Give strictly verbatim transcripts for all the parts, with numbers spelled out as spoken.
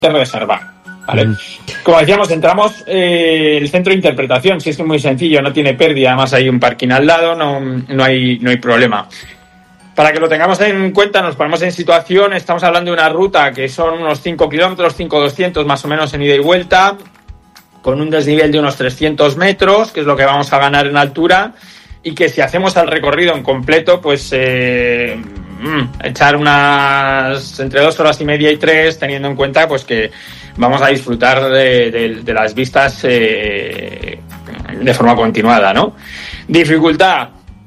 de reserva. ¿Vale? Mm. Como decíamos, entramos eh, el centro de interpretación, si es muy sencillo, no tiene pérdida, además hay un parking al lado, no, no, hay, no hay problema. Para que lo tengamos en cuenta, nos ponemos en situación, estamos hablando de una ruta que son unos cinco kilómetros, cinco mil doscientos más o menos en ida y vuelta, con un desnivel de unos trescientos metros, que es lo que vamos a ganar en altura, y que si hacemos el recorrido en completo, pues eh, mm, echar unas entre dos horas y media y tres, teniendo en cuenta pues que vamos a disfrutar de, de, de las vistas eh, de forma continuada, ¿no? Dificultad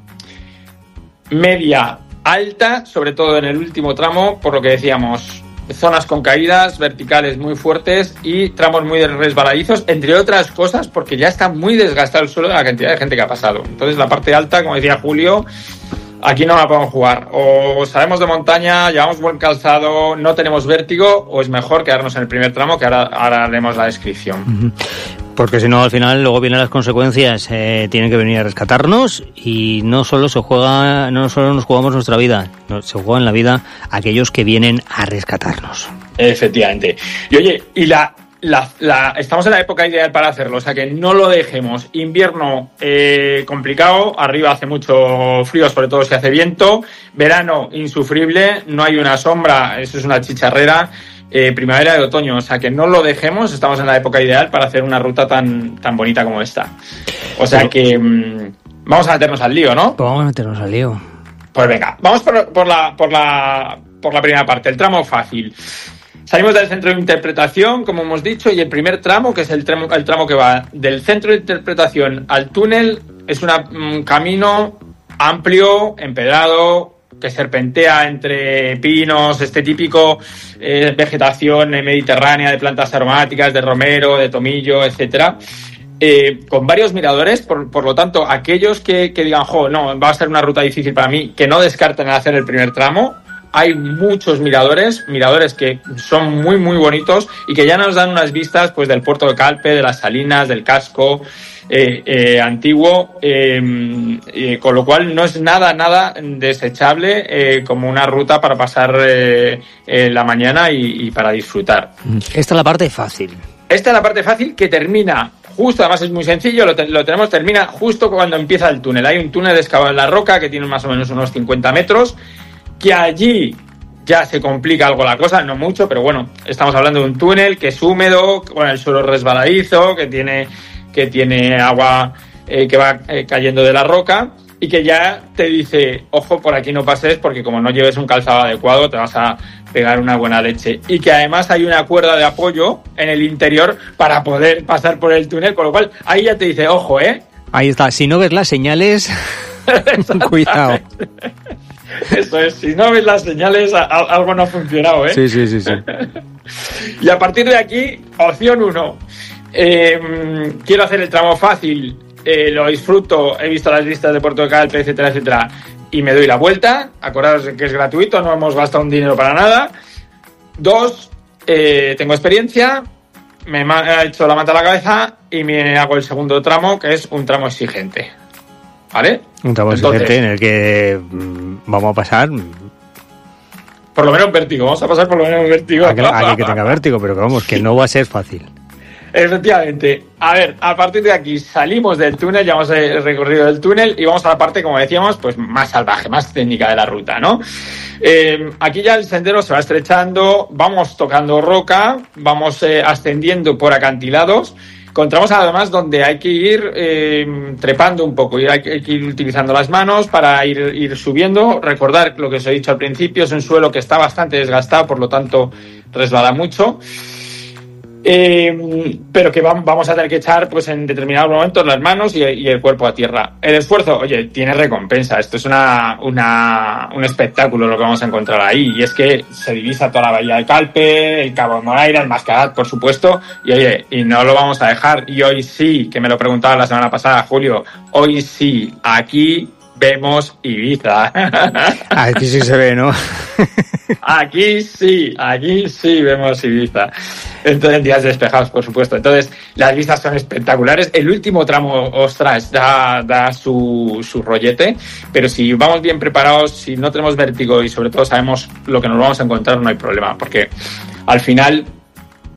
media alta, sobre todo en el último tramo, por lo que decíamos, zonas con caídas verticales muy fuertes y tramos muy resbaladizos, entre otras cosas porque ya está muy desgastado el suelo de la cantidad de gente que ha pasado. Entonces la parte alta, como decía Julio, aquí no la podemos jugar. O sabemos de montaña, llevamos buen calzado, no tenemos vértigo, o es mejor quedarnos en el primer tramo, que ahora, ahora haremos la descripción. Porque si no, al final luego vienen las consecuencias, eh, tienen que venir a rescatarnos y no solo se juega, no solo nos jugamos nuestra vida, no, se juega en la vida aquellos que vienen a rescatarnos. Efectivamente. Y oye, y la La, la, estamos en la época ideal para hacerlo, o sea que no lo dejemos. Invierno eh, complicado, arriba hace mucho frío, sobre todo si hace viento. Verano insufrible, no hay una sombra, eso es una chicharrera. Eh, primavera y otoño, o sea que no lo dejemos, estamos en la época ideal para hacer una ruta tan, tan bonita como esta. O sea que mmm, vamos a meternos al lío, ¿no? Pues vamos a meternos al lío. Pues venga, vamos por, por, la, por, la, por la primera parte, el tramo fácil. Salimos del centro de interpretación, como hemos dicho, y el primer tramo, que es el tramo, el tramo que va del centro de interpretación al túnel, es una, un camino amplio, empedrado, que serpentea entre pinos, este típico eh, vegetación mediterránea de plantas aromáticas, de romero, de tomillo, etcétera. Eh, con varios miradores, por, por lo tanto, aquellos que, que digan, jo, no, va a ser una ruta difícil para mí, que no descarten hacer el primer tramo. Hay muchos miradores, miradores que son muy, muy bonitos y que ya nos dan unas vistas pues del puerto de Calpe, de las salinas, del casco eh, eh, antiguo, eh, eh, con lo cual no es nada, nada desechable eh, como una ruta para pasar eh, eh, la mañana y, y para disfrutar. Esta es la parte fácil. Esta es la parte fácil que termina justo, además es muy sencillo, lo, te, lo tenemos, termina justo cuando empieza el túnel. Hay un túnel excavado en la roca que tiene más o menos unos cincuenta metros, que allí ya se complica algo la cosa, no mucho, pero bueno, estamos hablando de un túnel que es húmedo, con el suelo resbaladizo, que tiene, que tiene agua eh, que va eh, cayendo de la roca y que ya te dice, ojo, por aquí no pases porque como no lleves un calzado adecuado te vas a pegar una buena leche. Y que además hay una cuerda de apoyo en el interior para poder pasar por el túnel, con lo cual ahí ya te dice, ojo, ¿eh? Ahí está, si no ves las señales, cuidado. Eso es, si no ves las señales, a, a, algo no ha funcionado, ¿eh? Sí, sí, sí, sí. Y a partir de aquí, opción uno. Eh, quiero hacer el tramo fácil, eh, lo disfruto, he visto las listas de Puerto de Calpe, etcétera, etcétera, y me doy la vuelta. Acordaos que es gratuito, no hemos gastado un dinero para nada. Dos, eh, tengo experiencia, me ha hecho la manta a la cabeza y me hago el segundo tramo, que es un tramo exigente. ¿Vale? Un tramo exigente en el que mmm, vamos a pasar... Por lo menos vértigo, vamos a pasar por lo menos vértigo. Aquel, aquel que tenga vértigo, pero que vamos, que no va a ser fácil. Efectivamente. A ver, a partir de aquí salimos del túnel, llevamos el recorrido del túnel y vamos a la parte, como decíamos, pues más salvaje, más técnica de la ruta, ¿no? Eh, aquí ya el sendero se va estrechando, vamos tocando roca, vamos eh, ascendiendo por acantilados. Encontramos además donde hay que ir eh, trepando un poco y hay que, hay que ir utilizando las manos para ir, ir subiendo. Recordar lo que os he dicho al principio, es un suelo que está bastante desgastado, por lo tanto resbala mucho. Eh, pero que vamos a tener que echar pues en determinados momentos las manos y, y el cuerpo a tierra. El esfuerzo, oye, tiene recompensa. Esto es una, una un espectáculo lo que vamos a encontrar ahí, y es que se divisa toda la bahía de Calpe, el Cabo de Moraira, el Mascarat, por supuesto, y oye, y no lo vamos a dejar. Y hoy sí, que me lo preguntaba la semana pasada Julio, hoy sí, aquí vemos Ibiza. Aquí sí se ve, ¿no? Aquí sí, aquí sí vemos Ibiza. Entonces, en días despejados, por supuesto. Entonces, las vistas son espectaculares. El último tramo, ostras, da, da su, su rollete. Pero si vamos bien preparados, si no tenemos vértigo y sobre todo sabemos lo que nos vamos a encontrar, no hay problema. Porque al final